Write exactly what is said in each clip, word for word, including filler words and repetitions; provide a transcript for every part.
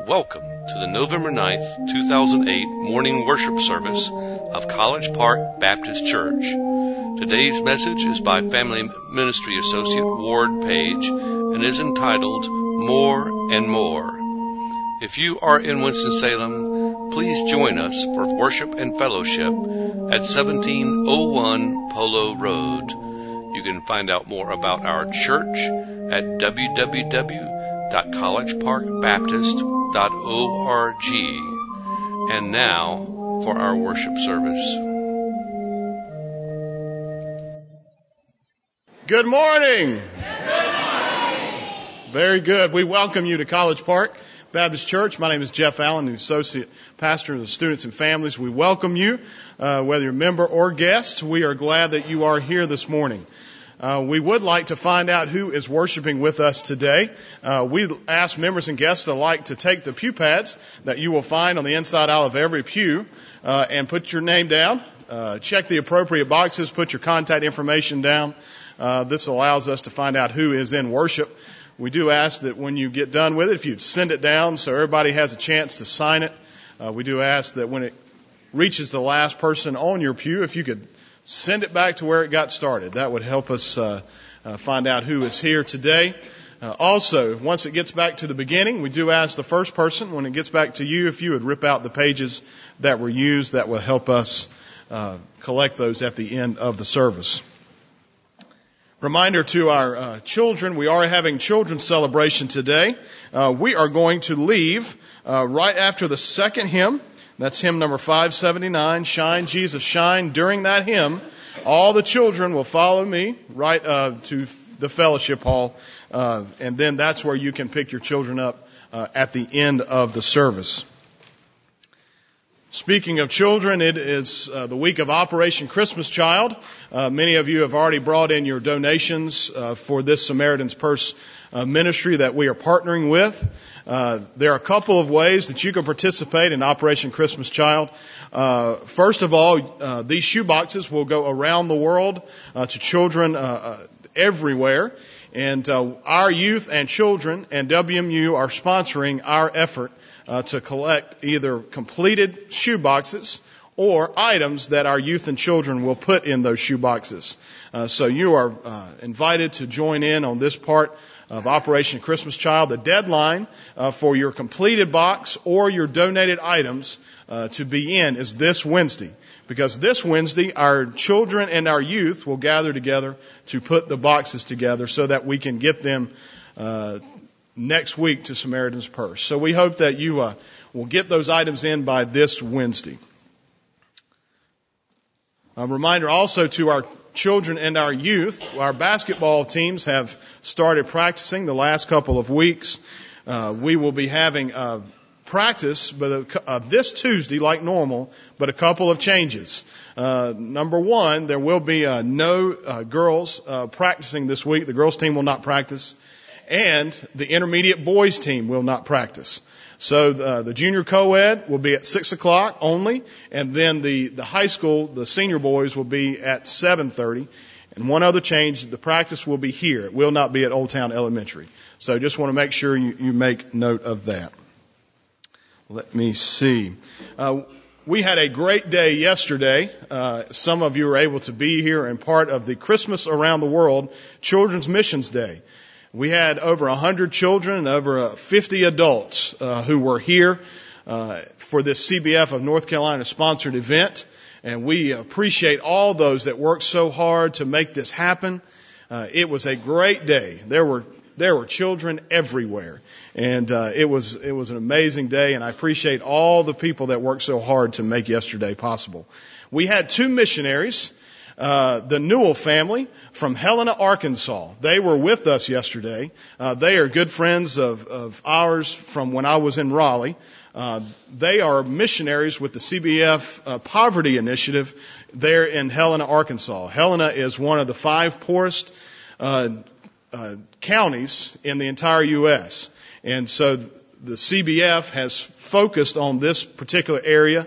Welcome to the November ninth, two thousand eight morning worship service of College Park Baptist Church. Today's message is by Family Ministry Associate Ward Page and is entitled More and More. If you are in Winston-Salem, please join us for worship and fellowship at seventeen oh one Polo Road. You can find out more about our church at w w w dot college park baptist dot org. And now for our worship service. Good morning. Good morning. Very good. We welcome you to College Park Baptist Church. My name is Jeff Allen, the Associate Pastor of the Students and Families. We welcome you, uh, whether you're a member or guest. We are glad that you are here this morning. Uh, we would like to find out who is worshiping with us today. Uh, we ask members and guests alike to take the pew pads that you will find on the inside aisle of every pew uh, and put your name down. Uh, check the appropriate boxes. Put your contact information down. Uh, this allows us to find out who is in worship. We do ask that when you get done with it, if you'd send it down so everybody has a chance to sign it. Uh, we do ask that when it reaches the last person on your pew, if you could send it back to where it got started. That would help us uh, uh, find out who is here today. Uh, also, once it gets back to the beginning, we do ask the first person, when it gets back to you, if you would rip out the pages that were used. That will help us uh, collect those at the end of the service. Reminder to our uh, children, we are having children's celebration today. Uh, we are going to leave uh, right after the second hymn. That's hymn number five seventy-nine, Shine, Jesus, Shine. During that hymn, all the children will follow me right uh, to the fellowship hall, uh, and then that's where you can pick your children up uh, at the end of the service. Speaking of children, it is uh, the week of Operation Christmas Child. Uh, many of you have already brought in your donations uh, for this Samaritan's Purse uh, ministry that we are partnering with. Uh, there are a couple of ways that you can participate in Operation Christmas Child. Uh, first of all, uh, these shoe boxes will go around the world uh, to children uh, uh, everywhere. And uh, our youth and children and W M U are sponsoring our effort uh, to collect either completed shoe boxes or items that our youth and children will put in those shoe boxes. Uh, so you are uh, invited to join in on this part of Operation Christmas Child. The deadline uh, for your completed box or your donated items uh, to be in is this Wednesday. Because this Wednesday, our children and our youth will gather together to put the boxes together so that we can get them uh, next week to Samaritan's Purse. So we hope that you uh, will get those items in by this Wednesday. A reminder also to our children and our youth, our basketball teams have started practicing the last couple of weeks. Uh, we will be having uh, practice but uh, this Tuesday like normal, but a couple of changes. Uh, number one, there will be uh, no uh, girls uh, practicing this week. The girls team will not practice, and the intermediate boys team will not practice. So uh, the junior co-ed will be at six o'clock only, and then the, the high school, the senior boys, will be at seven thirty. And one other change, the practice will be here. It will not be at Old Town Elementary. So just want to make sure you, you make note of that. Let me see. Uh, we had a great day yesterday. Uh, some of you were able to be here and part of the Christmas Around the World Children's Missions Day. We had over one hundred children and over fifty adults uh, who were here uh, for this C B F of North Carolina sponsored event. And we appreciate all those that worked so hard to make this happen. Uh, it was a great day. There were there were children everywhere. And uh, it was it was an amazing day. And I appreciate all the people that worked so hard to make yesterday possible. We had two missionaries. Uh, the Newell family from Helena, Arkansas. They were with us yesterday. Uh, they are good friends of, of ours from when I was in Raleigh. Uh, they are missionaries with the C B F uh, Poverty Initiative there in Helena, Arkansas. Helena is one of the five poorest uh, uh, counties in the entire U S And so the C B F has focused on this particular area.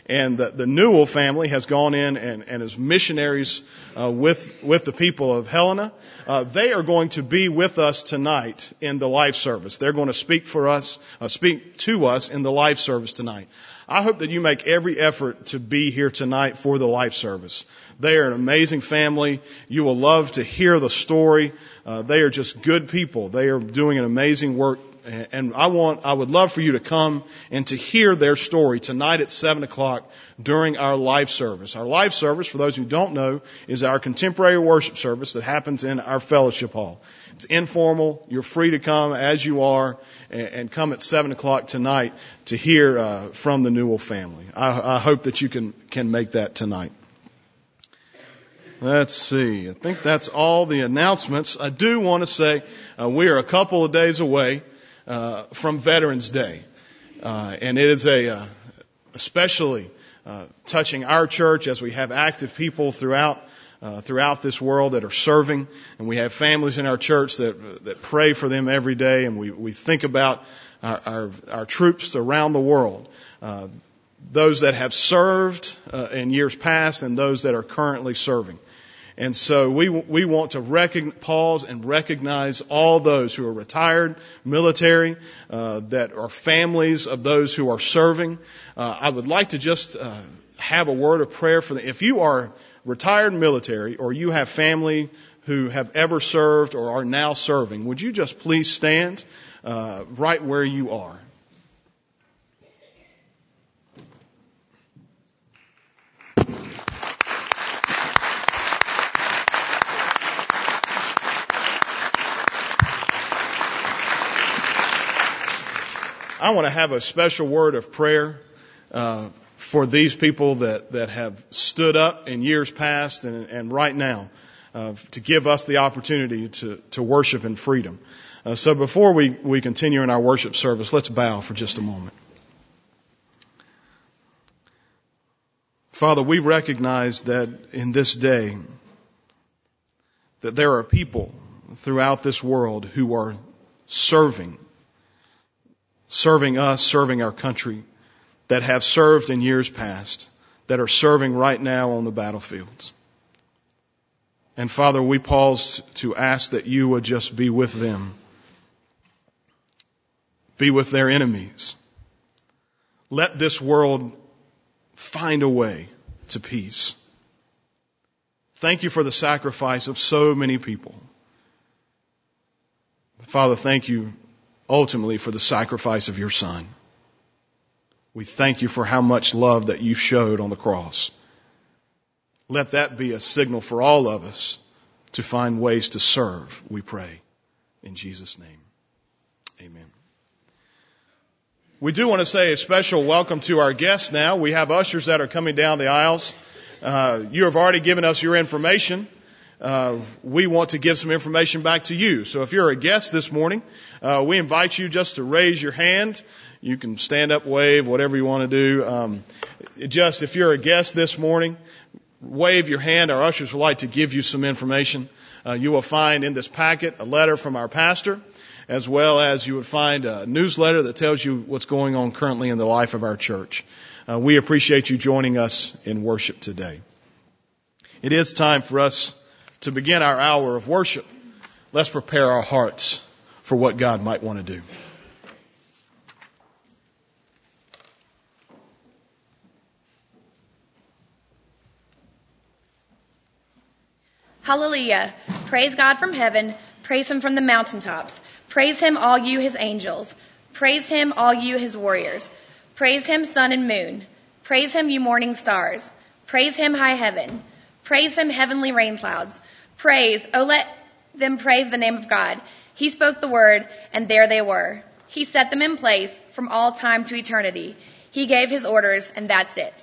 And the, the Newell family has gone in and, and as missionaries uh, with with the people of Helena. Uh, they are going to be with us tonight in the life service. They're going to speak for us, uh, speak to us in the life service tonight. I hope that you make every effort to be here tonight for the life service. They are an amazing family. You will love to hear the story. Uh, they are just good people. They are doing an amazing work. And I want, I would love for you to come and to hear their story tonight at seven o'clock during our life service. Our life service, for those who don't know, is our contemporary worship service that happens in our fellowship hall. It's informal. You're free to come as you are and, and come at seven o'clock tonight to hear uh, from the Newell family. I, I hope that you can, can make that tonight. Let's see. I think that's all the announcements. I do want to say uh, we are a couple of days away Uh, from Veterans Day. Uh, and it is a, uh, especially, uh, touching our church as we have active people throughout, uh, throughout this world that are serving. And we have families in our church that, that pray for them every day. And we, we think about our, our, our troops around the world. Uh, those that have served, uh, in years past and those that are currently serving. And so we we want to recognize, pause and recognize all those who are retired military, uh, that are families of those who are serving. Uh, I would like to just uh, have a word of prayer for them. If you are retired military or you have family who have ever served or are now serving, would you just please stand uh, right where you are? I want to have a special word of prayer uh, for these people that, that have stood up in years past and, and right now uh, to give us the opportunity to, to worship in freedom. Uh, so before we, we continue in our worship service, let's bow for just a moment. Father, we recognize that in this day that there are people throughout this world who are serving serving us, serving our country, that have served in years past, that are serving right now on the battlefields. And Father, we pause to ask that you would just be with them. Be with their enemies. Let this world find a way to peace. Thank you for the sacrifice of so many people. Father, thank you ultimately for the sacrifice of your Son. We thank you for how much love that you showed on the cross. Let that be a signal for all of us to find ways to serve, we pray. In Jesus' name, amen. We do want to say a special welcome to our guests now. We have ushers that are coming down the aisles. Uh, you have already given us your information. Uh, we want to give some information back to you. So if you're a guest this morning, uh, we invite you just to raise your hand. You can stand up, wave, whatever you want to do. Um, just if you're a guest this morning, wave your hand. Our ushers would like to give you some information. Uh, you will find in this packet a letter from our pastor, as well as you would find a newsletter that tells you what's going on currently in the life of our church. Uh, we appreciate you joining us in worship today. It is time for us to begin our hour of worship. Let's prepare our hearts for what God might want to do. Hallelujah. Praise God from heaven. Praise him from the mountaintops. Praise him, all you his angels. Praise him, all you his warriors. Praise him, sun and moon. Praise him, you morning stars. Praise him, high heaven. Praise him, heavenly rain clouds. Praise, oh let them praise the name of God. He spoke the word, and there they were. He set them in place from all time to eternity. He gave his orders, and that's it.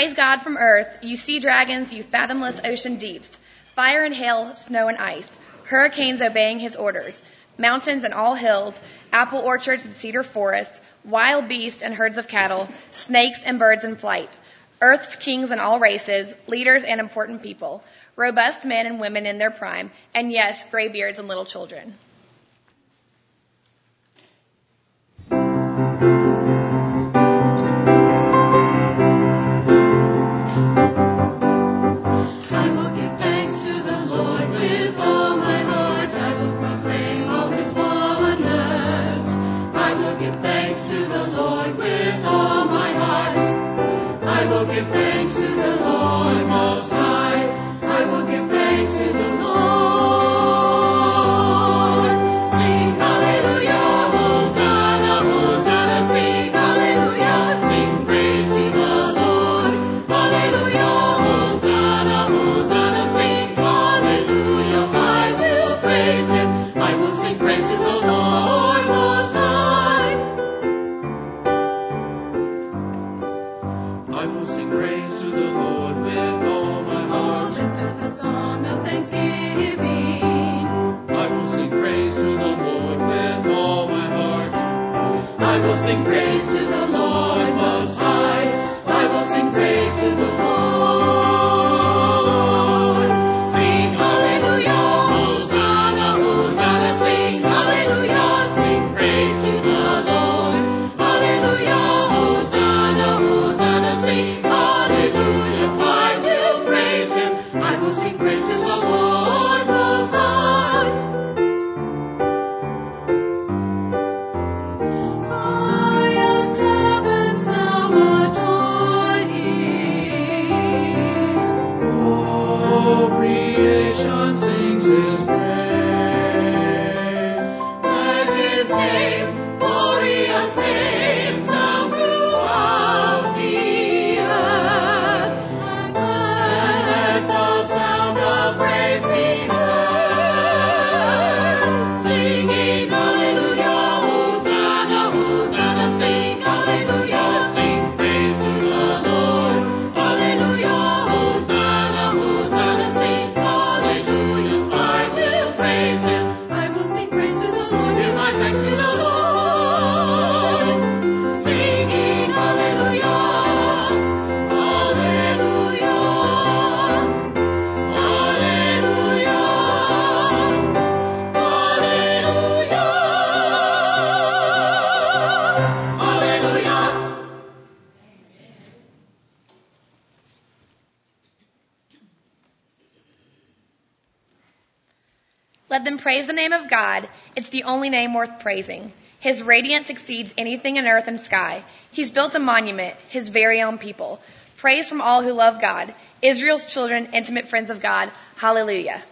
Praise God from earth, you sea dragons, you fathomless ocean deeps, fire and hail, snow and ice, hurricanes obeying his orders, mountains and all hills, apple orchards and cedar forests, wild beasts and herds of cattle, snakes and birds in flight, earth's kings and all races, leaders and important people, robust men and women in their prime, and yes, graybeards and little children. Let them praise the name of God. It's the only name worth praising. His radiance exceeds anything in earth and sky. He's built a monument, his very own people. Praise from all who love God. Israel's children, intimate friends of God. Hallelujah.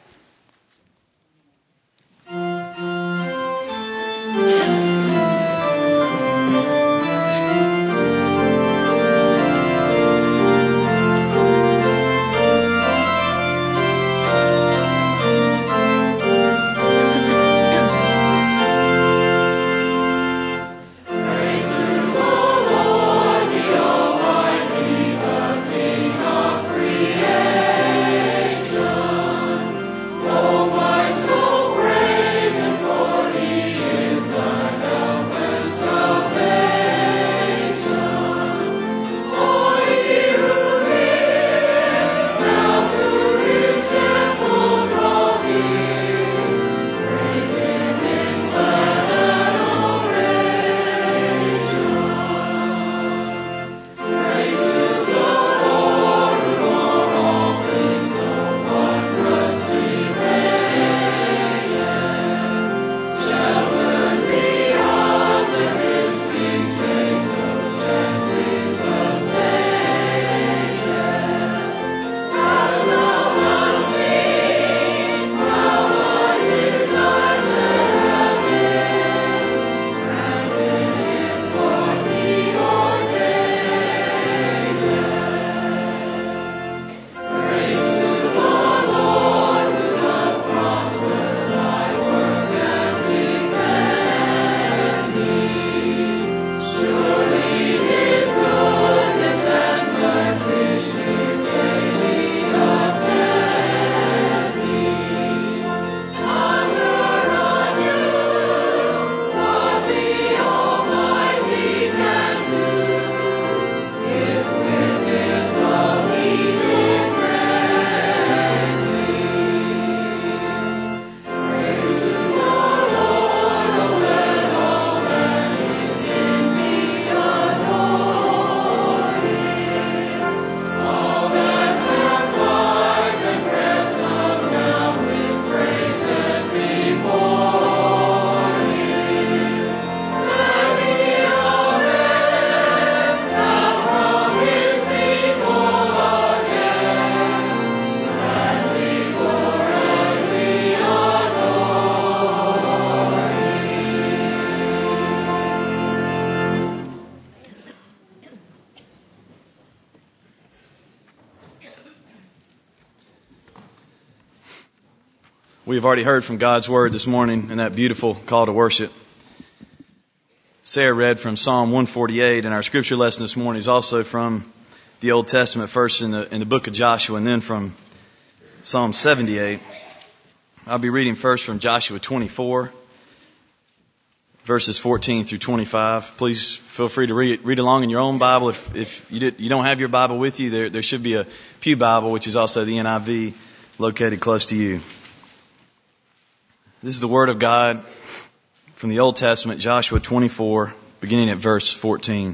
We have already heard from God's Word this morning in that beautiful call to worship. Sarah read from Psalm one forty-eight, and our scripture lesson this morning is also from the Old Testament, first in the, in the book of Joshua, and then from Psalm seventy-eight. I'll be reading first from Joshua twenty-four, verses fourteen through twenty-five. Please feel free to read, read along in your own Bible. If, if you, did, you don't have your Bible with you, there, there should be a Pew Bible, which is also the N I V, located close to you. This is the Word of God from the Old Testament, Joshua twenty-four, beginning at verse fourteen.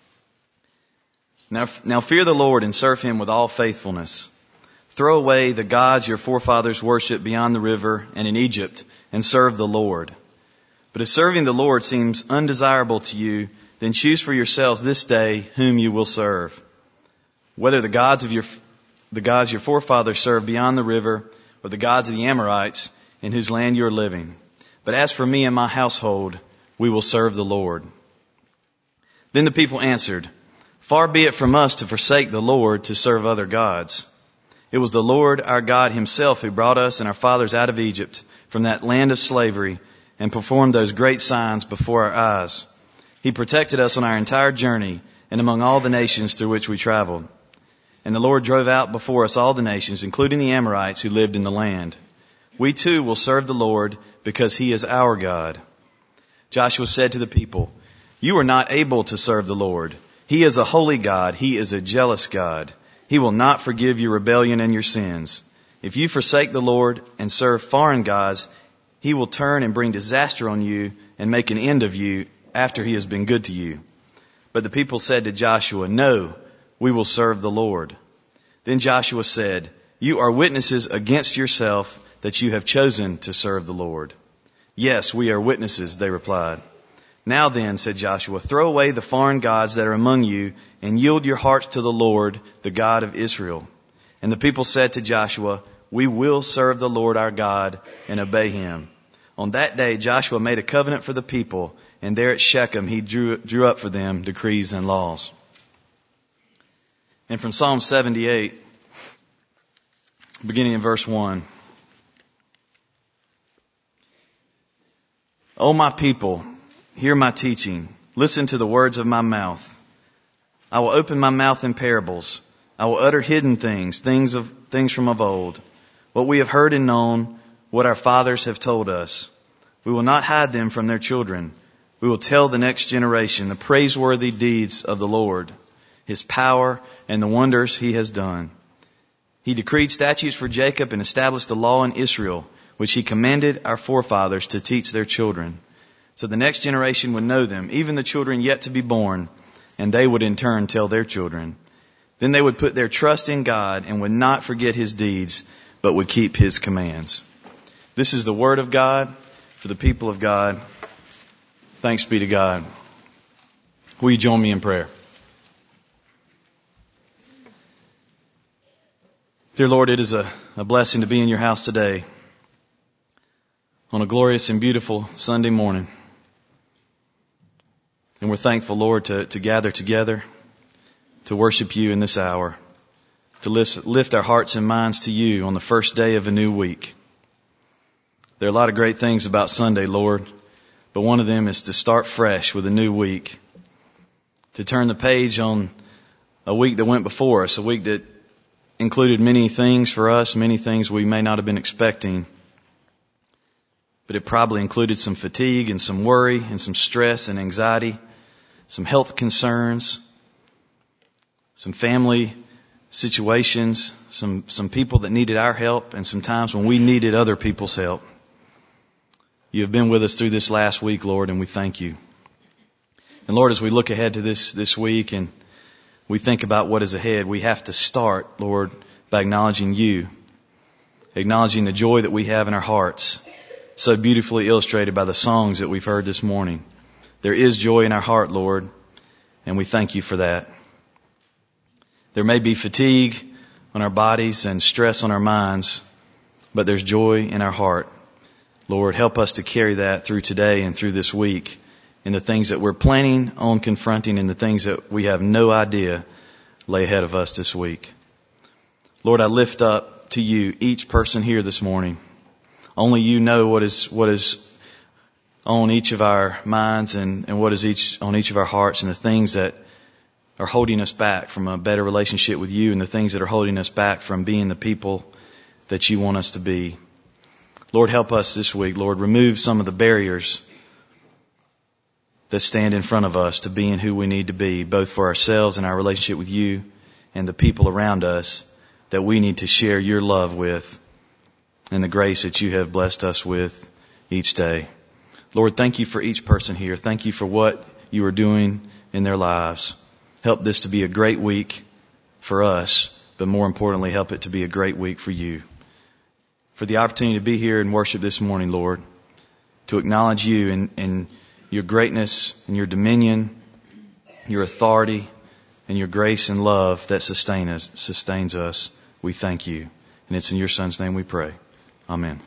Now, now fear the Lord and serve Him with all faithfulness. Throw away the gods your forefathers worshipped beyond the river and in Egypt, and serve the Lord. But if serving the Lord seems undesirable to you, then choose for yourselves this day whom you will serve. Whether the gods of your the gods your forefathers served beyond the river, or the gods of the Amorites, in whose land you are living. But as for me and my household, we will serve the Lord. Then the people answered, Far be it from us to forsake the Lord to serve other gods. It was the Lord our God Himself who brought us and our fathers out of Egypt, from that land of slavery, and performed those great signs before our eyes. He protected us on our entire journey and among all the nations through which we traveled. And the Lord drove out before us all the nations, including the Amorites who lived in the land. We too will serve the Lord because He is our God. Joshua said to the people, You are not able to serve the Lord. He is a holy God. He is a jealous God. He will not forgive your rebellion and your sins. If you forsake the Lord and serve foreign gods, He will turn and bring disaster on you and make an end of you after He has been good to you. But the people said to Joshua, No, we will serve the Lord. Then Joshua said, You are witnesses against yourself that you have chosen to serve the Lord. Yes, we are witnesses, they replied. Now then, said Joshua, throw away the foreign gods that are among you and yield your hearts to the Lord, the God of Israel. And the people said to Joshua, We will serve the Lord our God and obey Him. On that day, Joshua made a covenant for the people, and there at Shechem he drew, drew up for them decrees and laws. And from Psalm seventy-eight, beginning in verse one. O my people, hear my teaching. Listen to the words of my mouth. I will open my mouth in parables. I will utter hidden things, things of things from of old, what we have heard and known, what our fathers have told us. We will not hide them from their children. We will tell the next generation the praiseworthy deeds of the Lord, His power and the wonders He has done. He decreed statutes for Jacob and established the law in Israel, which He commanded our forefathers to teach their children, so the next generation would know them, even the children yet to be born, and they would in turn tell their children. Then they would put their trust in God and would not forget His deeds, but would keep His commands. This is the word of God for the people of God. Thanks be to God. Will you join me in prayer? Dear Lord, it is a, a blessing to be in your house today on a glorious and beautiful Sunday morning. And we're thankful, Lord, to, to gather together, to worship you in this hour, to lift, lift our hearts and minds to you on the first day of a new week. There are a lot of great things about Sunday, Lord, but one of them is to start fresh with a new week, to turn the page on a week that went before us, a week that included many things for us, many things we may not have been expecting. But it probably included some fatigue and some worry and some stress and anxiety, some health concerns, some family situations, some, some people that needed our help, and some times when we needed other people's help. You have been with us through this last week, Lord, and we thank you. And Lord, as we look ahead to this, this week and we think about what is ahead, we have to start, Lord, by acknowledging you, acknowledging the joy that we have in our hearts, so beautifully illustrated by the songs that we've heard this morning. There is joy in our heart, Lord, and we thank you for that. There may be fatigue on our bodies and stress on our minds, but there's joy in our heart. Lord, help us to carry that through today and through this week in the things that we're planning on confronting and the things that we have no idea lay ahead of us this week. Lord, I lift up to you each person here this morning. only you know what is what is on each of our minds and, and what is each on each of our hearts, and the things that are holding us back from a better relationship with you, and the things that are holding us back from being the people that you want us to be. Lord, help us this week. Lord, remove some of the barriers that stand in front of us to being who we need to be, both for ourselves and our relationship with you and the people around us that we need to share your love with and the grace that you have blessed us with each day. Lord, thank you for each person here. Thank you for what you are doing in their lives. Help this to be a great week for us, but more importantly, help it to be a great week for you. For the opportunity to be here and worship this morning, Lord, to acknowledge you and, and your greatness and your dominion, your authority, and your grace and love that sustain us, sustains us. We thank you. And it's in your Son's name we pray. Amen.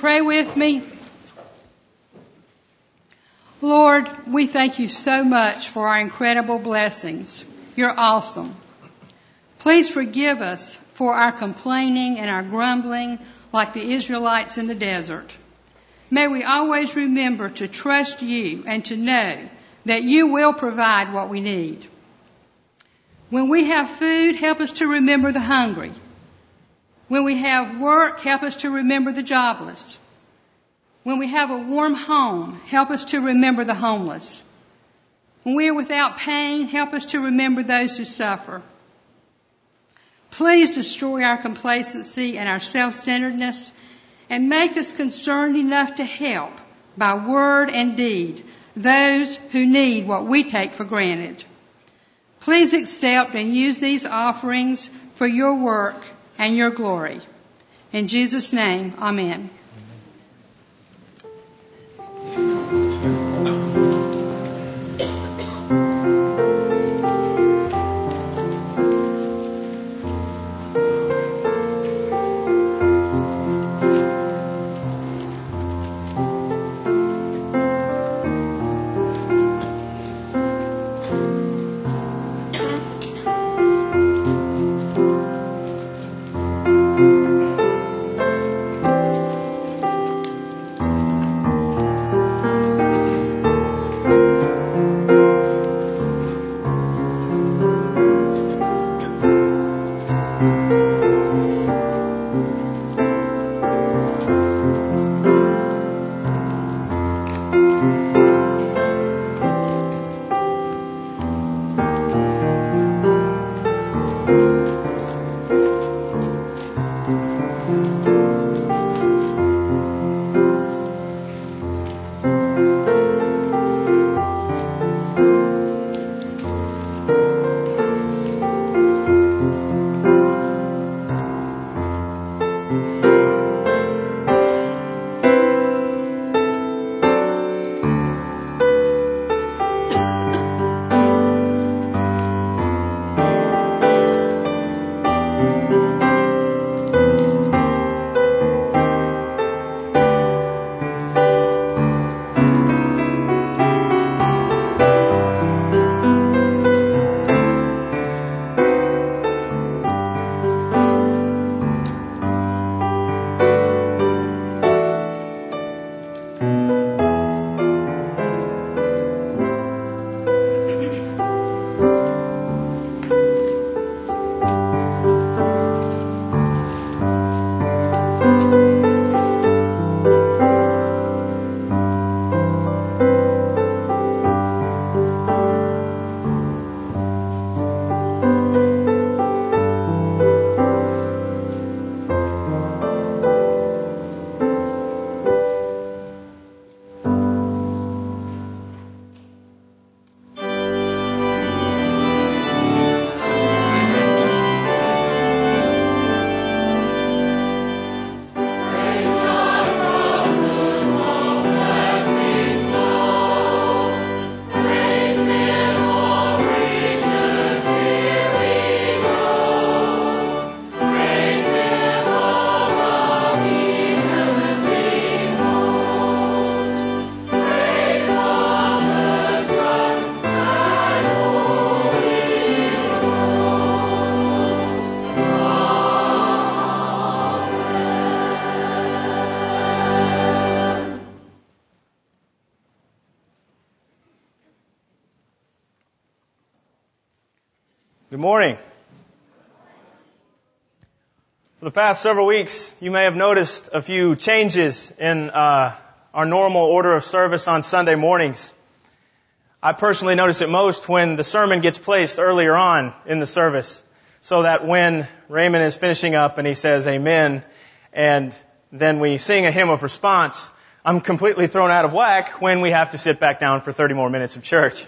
pray with me? Lord, we thank you so much for our incredible blessings. You're awesome. Please forgive us for our complaining and our grumbling like the Israelites in the desert. May we always remember to trust you and to know that you will provide what we need. When we have food, help us to remember the hungry. When we have work, help us to remember the jobless. When we have a warm home, help us to remember the homeless. When we are without pain, help us to remember those who suffer. Please destroy our complacency and our self-centeredness and make us concerned enough to help by word and deed those who need what we take for granted. Please accept and use these offerings for your work and your glory. In Jesus' name, amen. Good morning. For the past several weeks, you may have noticed a few changes in uh, our normal order of service on Sunday mornings. I personally notice it most when the sermon gets placed earlier on in the service, so that when Raymond is finishing up and he says amen, and then we sing a hymn of response, I'm completely thrown out of whack when we have to sit back down for thirty more minutes of church.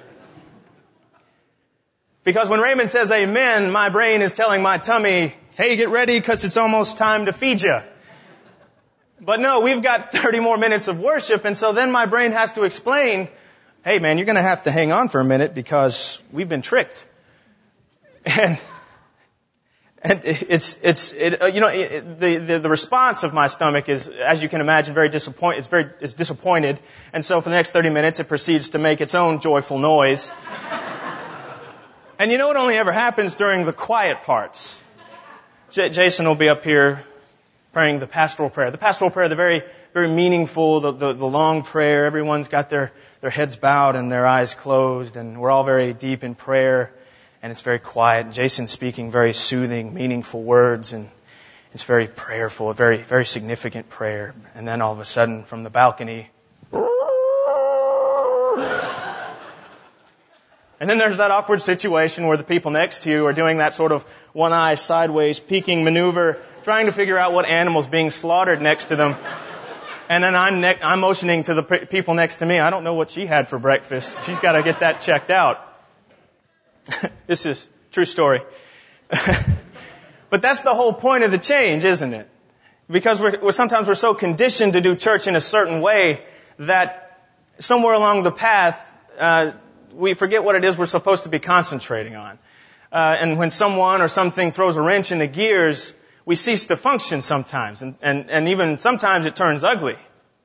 Because when Raymond says amen, my brain is telling my tummy, hey, get ready because it's almost time to feed you. But no, we've got thirty more minutes of worship, and so then my brain has to explain, hey man, you're going to have to hang on for a minute because we've been tricked. And And it's, it's, it, uh, you know, it, the, the, the response of my stomach is, as you can imagine, very disappointed. It's very, it's disappointed. And so for the next thirty minutes, it proceeds to make its own joyful noise. And you know what only ever happens during the quiet parts? J- Jason will be up here praying the pastoral prayer. The pastoral prayer, the very, very meaningful, the, the, the long prayer. Everyone's got their, their heads bowed and their eyes closed, and we're all very deep in prayer. And it's very quiet. Jason's speaking very soothing, meaningful words, and it's very prayerful, a very, very significant prayer. And then all of a sudden, from the balcony, and then there's that awkward situation where the people next to you are doing that sort of one eye sideways peeking maneuver, trying to figure out what animal's being slaughtered next to them. And then I'm ne- I'm motioning to the p- people next to me. I don't know what she had for breakfast. She's got to get that checked out. This is true story. But that's the whole point of the change, isn't it? Because we're, we're sometimes we're so conditioned to do church in a certain way that somewhere along the path, uh, we forget what it is we're supposed to be concentrating on. Uh, and when someone or something throws a wrench in the gears, we cease to function sometimes. And, and, and even sometimes it turns ugly.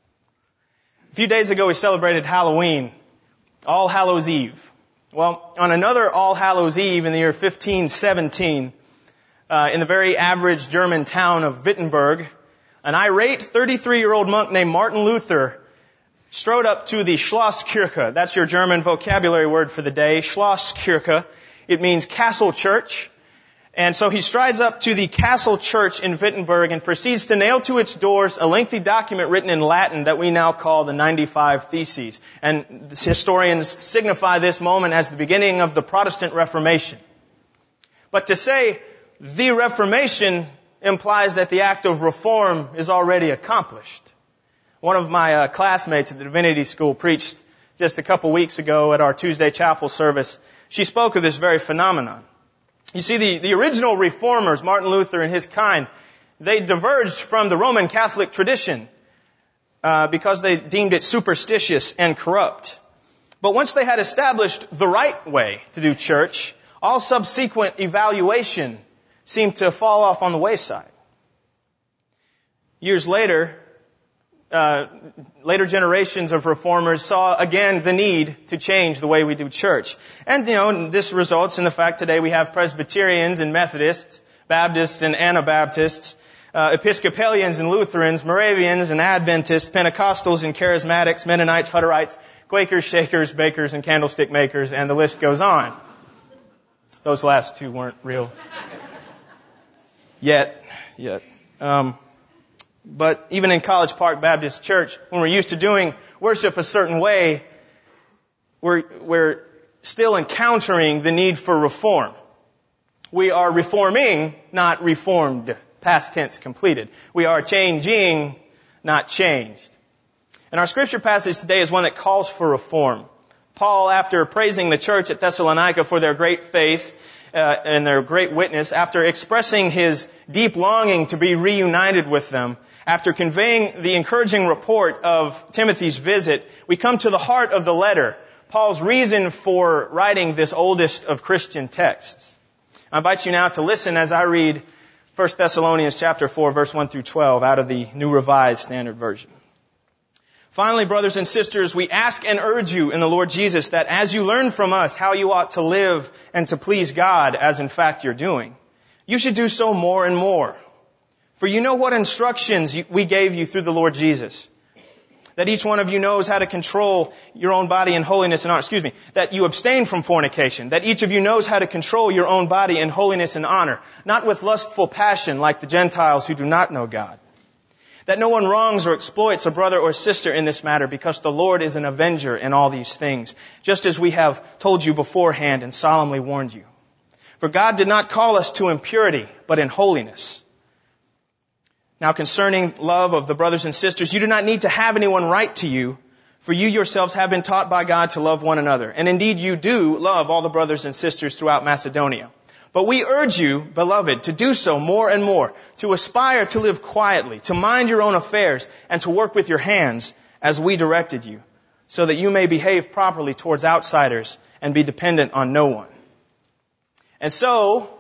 A few days ago we celebrated Halloween, All Hallows Eve. Well, on another All Hallows Eve in the year fifteen seventeen, uh, in the very average German town of Wittenberg, an irate thirty-three-year-old monk named Martin Luther strode up to the Schlosskirche. That's your German vocabulary word for the day, Schlosskirche. It means castle church. And so he strides up to the castle church in Wittenberg and proceeds to nail to its doors a lengthy document written in Latin that we now call the ninety-five Theses. And historians signify this moment as the beginning of the Protestant Reformation. But to say the Reformation implies that the act of reform is already accomplished. One of my uh, classmates at the Divinity School preached just a couple weeks ago at our Tuesday chapel service. She spoke of this very phenomenon. You see, the, the original reformers, Martin Luther and his kind, they diverged from the Roman Catholic tradition uh, because they deemed it superstitious and corrupt. But once they had established the right way to do church, all subsequent evaluation seemed to fall off on the wayside. Years later, uh, later generations of reformers saw again the need to change the way we do church. And, you know, this results in the fact today we have Presbyterians and Methodists, Baptists and Anabaptists, uh, Episcopalians and Lutherans, Moravians and Adventists, Pentecostals and Charismatics, Mennonites, Hutterites, Quakers, Shakers, Bakers, and Candlestick Makers, and the list goes on. Those last two weren't real. Yet. Yet. Um, But even in College Park Baptist Church, when we're used to doing worship a certain way, we're, we're still encountering the need for reform. We are reforming, not reformed. Past tense completed. We are changing, not changed. And our scripture passage today is one that calls for reform. Paul, after praising the church at Thessalonica for their great faith, Uh, and their great witness, after expressing his deep longing to be reunited with them, after conveying the encouraging report of Timothy's visit, we come to the heart of the letter, Paul's reason for writing this oldest of Christian texts. I invite you now to listen as I read First Thessalonians chapter four, verse one through twelve out of the New Revised Standard Version. Finally, brothers and sisters, we ask and urge you in the Lord Jesus that as you learn from us how you ought to live and to please God, as in fact you're doing, you should do so more and more. For you know what instructions we gave you through the Lord Jesus. That each one of you knows how to control your own body in holiness and honor. Excuse me. That you abstain from fornication. That each of you knows how to control your own body in holiness and honor. Not with lustful passion like the Gentiles who do not know God. That no one wrongs or exploits a brother or sister in this matter, because the Lord is an avenger in all these things, just as we have told you beforehand and solemnly warned you. For God did not call us to impurity, but in holiness. Now concerning love of the brothers and sisters, you do not need to have anyone write to you, for you yourselves have been taught by God to love one another. And indeed you do love all the brothers and sisters throughout Macedonia. But we urge you, beloved, to do so more and more, to aspire to live quietly, to mind your own affairs, and to work with your hands as we directed you, so that you may behave properly towards outsiders and be dependent on no one. And so,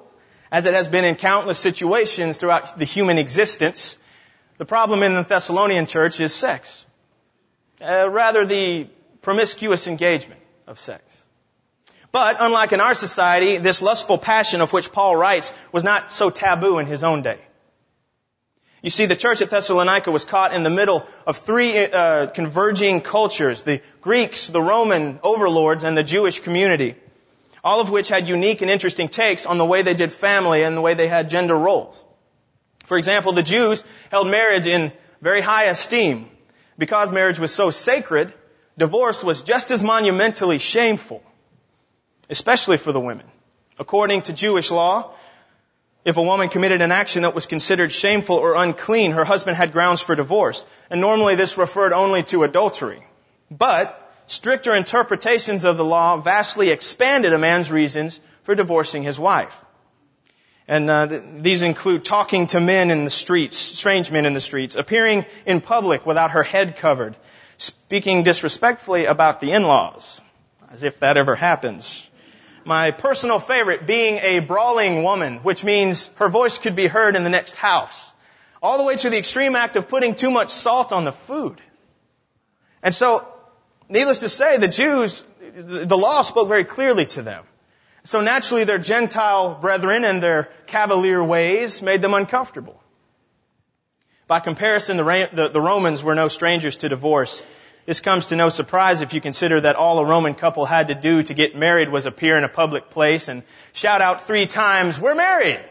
as it has been in countless situations throughout the human existence. The problem in the Thessalonian church is sex. Uh, rather, the promiscuous engagement of sex. But, unlike in our society, this lustful passion of which Paul writes was not so taboo in his own day. You see, the church at Thessalonica was caught in the middle of three uh, converging cultures, the Greeks, the Roman overlords, and the Jewish community, all of which had unique and interesting takes on the way they did family and the way they had gender roles. For example, the Jews held marriage in very high esteem. Because marriage was so sacred, divorce was just as monumentally shameful, especially for the women. According to Jewish law, if a woman committed an action that was considered shameful or unclean, her husband had grounds for divorce. And normally this referred only to adultery. But stricter interpretations of the law vastly expanded a man's reasons for divorcing his wife. And uh, th- these include talking to men in the streets, strange men in the streets, appearing in public without her head covered, speaking disrespectfully about the in-laws, as if that ever happens. My personal favorite, being a brawling woman, which means her voice could be heard in the next house. All the way to the extreme act of putting too much salt on the food. And so, needless to say, the Jews, the law spoke very clearly to them. So naturally their Gentile brethren and their cavalier ways made them uncomfortable. By comparison, the, the, the Romans were no strangers to divorce. This comes to no surprise if you consider that all a Roman couple had to do to get married was appear in a public place and shout out three times, "We're married!"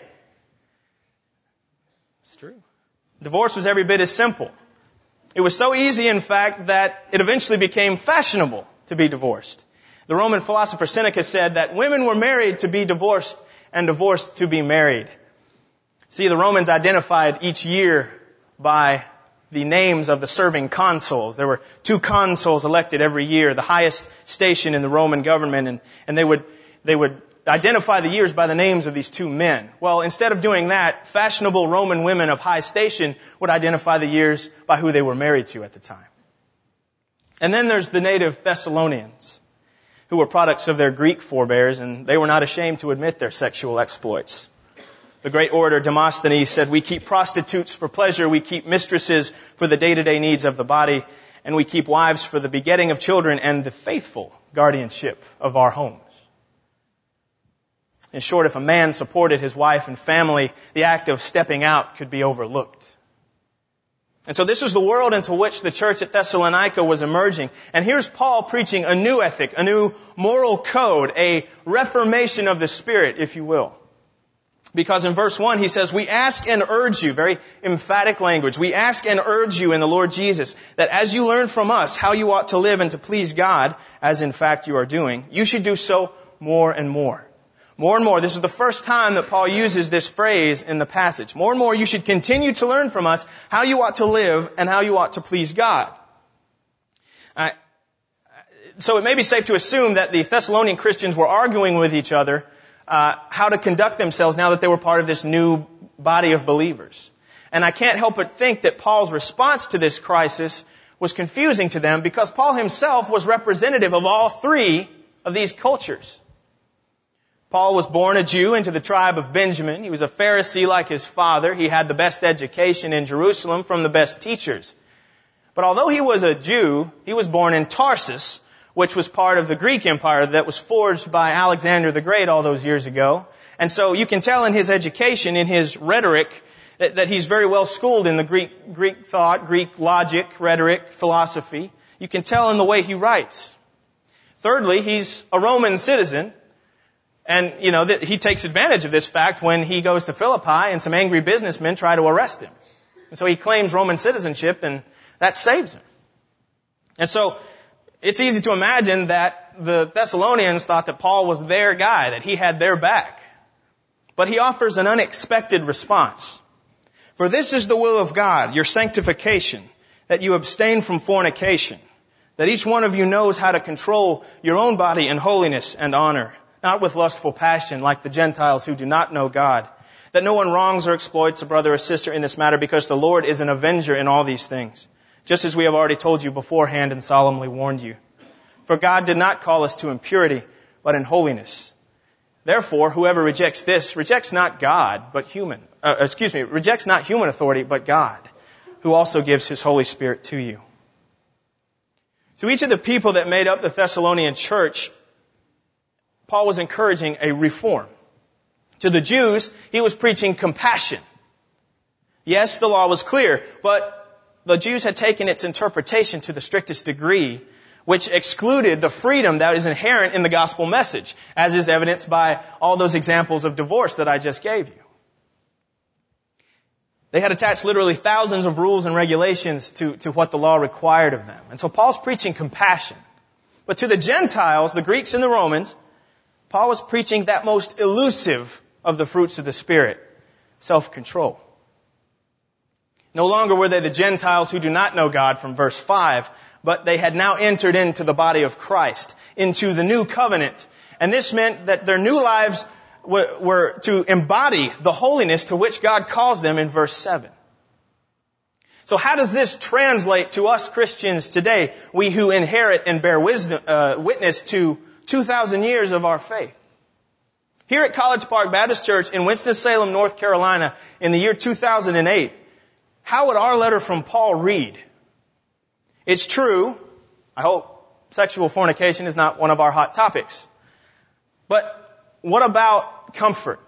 It's true. Divorce was every bit as simple. It was so easy, in fact, that it eventually became fashionable to be divorced. The Roman philosopher Seneca said that women were married to be divorced and divorced to be married. See, the Romans identified each year by the names of the serving consuls. There were two consuls elected every year, the highest station in the Roman government, and, and they would they would identify the years by the names of these two men. Well, instead of doing that, fashionable Roman women of high station would identify the years by who they were married to at the time. And then there's the native Thessalonians, who were products of their Greek forebears, and they were not ashamed to admit their sexual exploits. The great orator Demosthenes said, "We keep prostitutes for pleasure, we keep mistresses for the day-to-day needs of the body, and we keep wives for the begetting of children and the faithful guardianship of our homes." In short, if a man supported his wife and family, the act of stepping out could be overlooked. And so this is the world into which the church at Thessalonica was emerging. And here's Paul preaching a new ethic, a new moral code, a reformation of the spirit, if you will. Because in verse one he says, "We ask and urge you," very emphatic language, "we ask and urge you in the Lord Jesus, that as you learn from us how you ought to live and to please God, as in fact you are doing, you should do so more and more." More and more. This is the first time that Paul uses this phrase in the passage. More and more, you should continue to learn from us how you ought to live and how you ought to please God. Uh, so it may be safe to assume that the Thessalonian Christians were arguing with each other uh, how to conduct themselves now that they were part of this new body of believers. And I can't help but think that Paul's response to this crisis was confusing to them because Paul himself was representative of all three of these cultures. Paul was born a Jew into the tribe of Benjamin. He was a Pharisee like his father. He had the best education in Jerusalem from the best teachers. But although he was a Jew, he was born in Tarsus, which was part of the Greek Empire that was forged by Alexander the Great all those years ago. And so you can tell in his education, in his rhetoric, that, that he's very well schooled in the Greek, Greek thought, Greek logic, rhetoric, philosophy. You can tell in the way he writes. Thirdly, he's a Roman citizen. And, you know, th- he takes advantage of this fact when he goes to Philippi and some angry businessmen try to arrest him. And so he claims Roman citizenship and that saves him. And so it's easy to imagine that the Thessalonians thought that Paul was their guy, that he had their back. But he offers an unexpected response. "For this is the will of God, your sanctification, that you abstain from fornication, that each one of you knows how to control your own body in holiness and honor, not with lustful passion like the Gentiles who do not know God, that no one wrongs or exploits a brother or sister in this matter, because the Lord is an avenger in all these things, just as we have already told you beforehand and solemnly warned you. For God did not call us to impurity, but in holiness. Therefore, whoever rejects this rejects not God, but human, uh, excuse me, rejects not human authority, but God, who also gives His Holy Spirit to you. To each of the people that made up the Thessalonian church, Paul was encouraging a reform. To the Jews, he was preaching compassion. Yes, the law was clear, but the Jews had taken its interpretation to the strictest degree, which excluded the freedom that is inherent in the gospel message, as is evidenced by all those examples of divorce that I just gave you. They had attached literally thousands of rules and regulations to, to what the law required of them. And so Paul's preaching compassion. But to the Gentiles, the Greeks and the Romans, Paul was preaching that most elusive of the fruits of the Spirit, self-control. No longer were they the Gentiles who do not know God from verse five, but they had now entered into the body of Christ, into the new covenant. And this meant that their new lives were, were to embody the holiness to which God calls them in verse seven. So how does this translate to us Christians today, we who inherit and bear wisdom, uh, witness to two thousand years of our faith? Here at College Park Baptist Church in Winston-Salem, North Carolina, in the year two thousand eight, how would our letter from Paul read? It's true, I hope sexual fornication is not one of our hot topics. But what about comfort?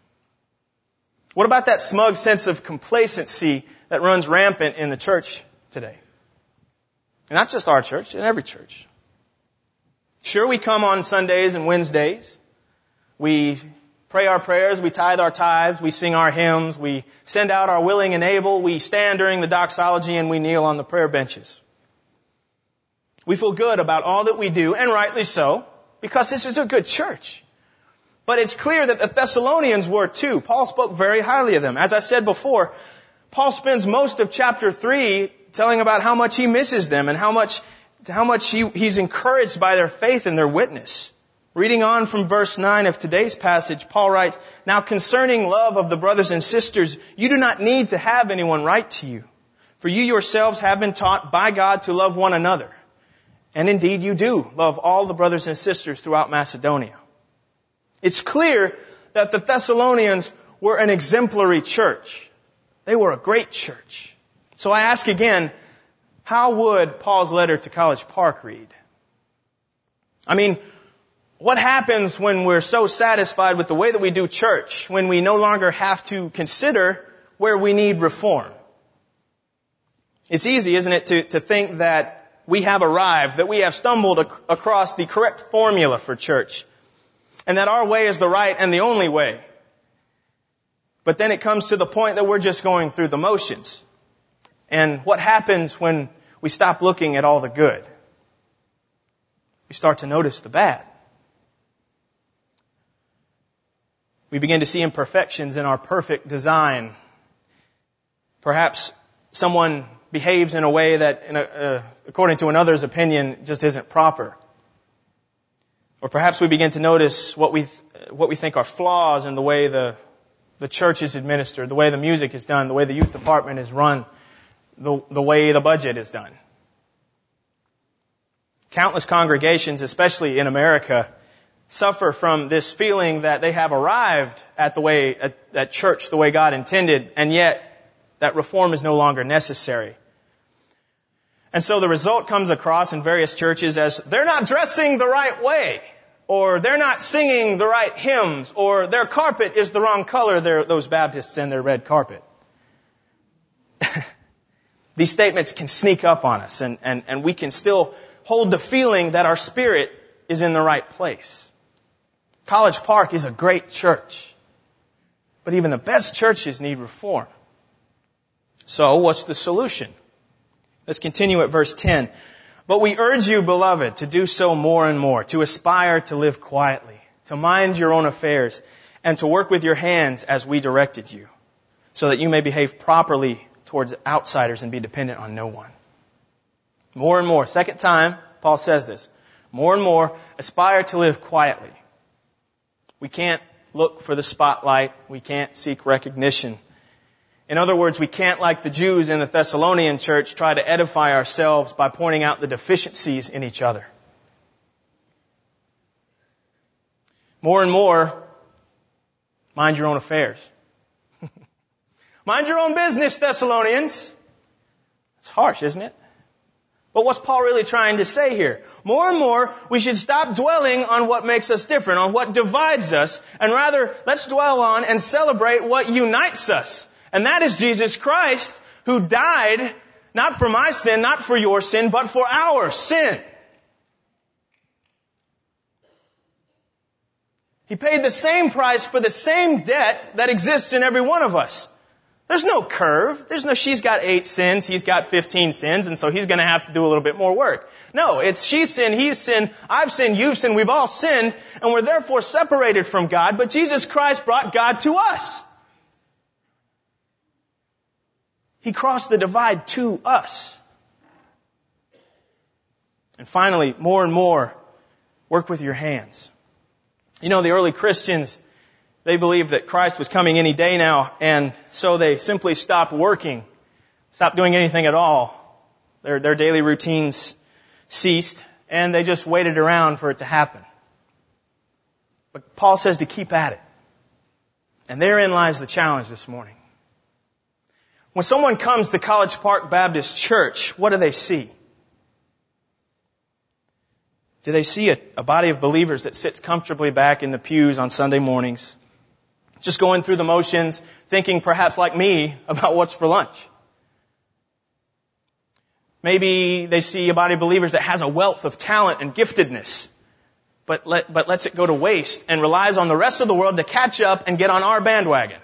What about that smug sense of complacency that runs rampant in the church today? And not just our church, in every church. Sure, we come on Sundays and Wednesdays. We pray our prayers, we tithe our tithes, we sing our hymns, we send out our willing and able, we stand during the doxology, and we kneel on the prayer benches. We feel good about all that we do, and rightly so, because this is a good church. But it's clear that the Thessalonians were too. Paul spoke very highly of them. As I said before, Paul spends most of chapter three telling about how much he misses them and how much, how much he, he's encouraged by their faith and their witness. Reading on from verse nine of today's passage, Paul writes, "Now concerning love of the brothers and sisters, you do not need to have anyone write to you, for you yourselves have been taught by God to love one another. And indeed you do love all the brothers and sisters throughout Macedonia." It's clear that the Thessalonians were an exemplary church. They were a great church. So I ask again, how would Paul's letter to College Park read? I mean, what happens when we're so satisfied with the way that we do church, when we no longer have to consider where we need reform? It's easy, isn't it, to, to think that we have arrived, that we have stumbled ac- across the correct formula for church, and that our way is the right and the only way. But then it comes to the point that we're just going through the motions. And what happens when we stop looking at all the good? We start to notice the bad. We begin to see imperfections in our perfect design. Perhaps someone behaves in a way that, in a, uh, according to another's opinion, just isn't proper. Or perhaps we begin to notice what we th- what we think are flaws in the way the the church is administered, the way the music is done, the way the youth department is run, the the way the budget is done. Countless congregations, especially in America, suffer from this feeling that they have arrived at the way at, at church the way God intended, and yet that reform is no longer necessary. And so the result comes across in various churches as they're not dressing the right way, or they're not singing the right hymns, or their carpet is the wrong color, those Baptists and their red carpet. These statements can sneak up on us, and, and, and we can still hold the feeling that our spirit is in the right place. College Park is a great church, but even the best churches need reform. So what's the solution? Let's continue at verse ten. "But we urge you, beloved, to do so more and more, to aspire to live quietly, to mind your own affairs, and to work with your hands as we directed you, so that you may behave properly towards outsiders and be dependent on no one." More and more, second time, Paul says this. More and more, aspire to live quietly. We can't look for the spotlight. We can't seek recognition. In other words, we can't, like the Jews in the Thessalonian church, try to edify ourselves by pointing out the deficiencies in each other. More and more, Mind your own affairs. Mind your own business, Thessalonians. It's harsh, isn't it? But what's Paul really trying to say here? More and more, we should stop dwelling on what makes us different, on what divides us, and rather, let's dwell on and celebrate what unites us. And that is Jesus Christ, who died not for my sin, not for your sin, but for our sin. He paid the same price for the same debt that exists in every one of us. There's no curve. There's no, she's got eight sins, he's got fifteen sins, and so he's going to have to do a little bit more work. No, it's she's sinned, he's sinned, I've sinned, you've sinned, we've all sinned, and we're therefore separated from God, but Jesus Christ brought God to us. He crossed the divide to us. And finally, more and more, work with your hands. You know, the early Christians, they believed that Christ was coming any day now, and so they simply stopped working, stopped doing anything at all. Their, their daily routines ceased, and they just waited around for it to happen. But Paul says to keep at it. And therein lies the challenge this morning. When someone comes to College Park Baptist Church, what do they see? Do they see a, a body of believers that sits comfortably back in the pews on Sunday mornings, just going through the motions, thinking perhaps like me about what's for lunch? Maybe they see a body of believers that has a wealth of talent and giftedness, but let, but lets it go to waste and relies on the rest of the world to catch up and get on our bandwagon.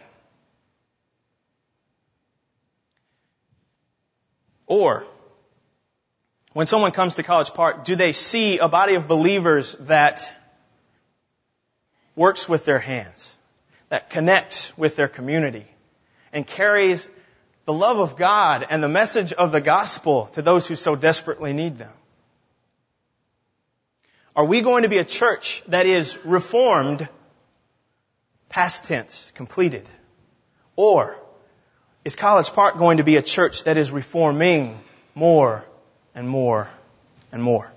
Or, when someone comes to College Park, do they see a body of believers that works with their hands, that connects with their community, and carries the love of God and the message of the gospel to those who so desperately need them? Are we going to be a church that is reformed, past tense, completed? Or is College Park going to be a church that is reforming more and more and more?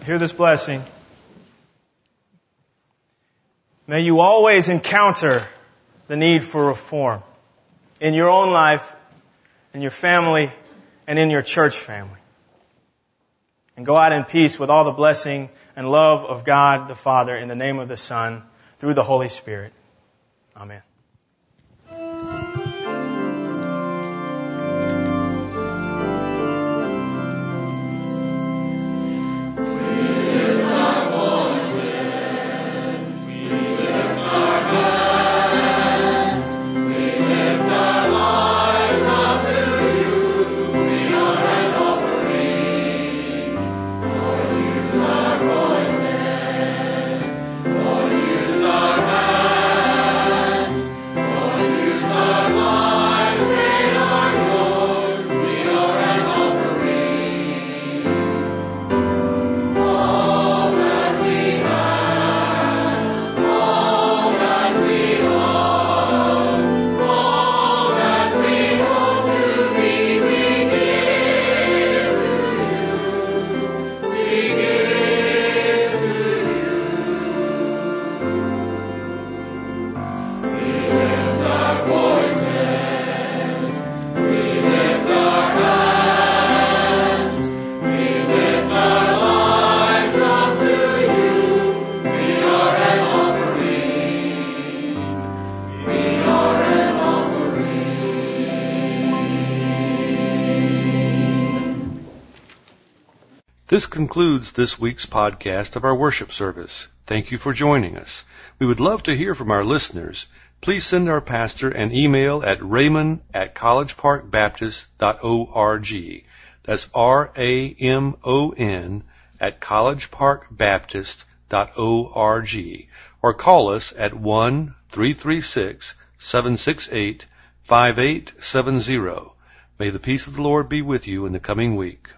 hear this blessing. May you always encounter the need for reform in your own life, in your family, and in your church family. And go out in peace with all the blessing and love of God the Father in the name of the Son through the Holy Spirit. Amen. This concludes this week's podcast of our worship service. Thank you for joining us. We would love to hear from our listeners. Please send our pastor an email at raymond at college park baptist dot org. That's R A M O N at college park baptist dot org. Or call us at one three three six, seven six eight, five eight seven zero. May the peace of the Lord be with you in the coming week.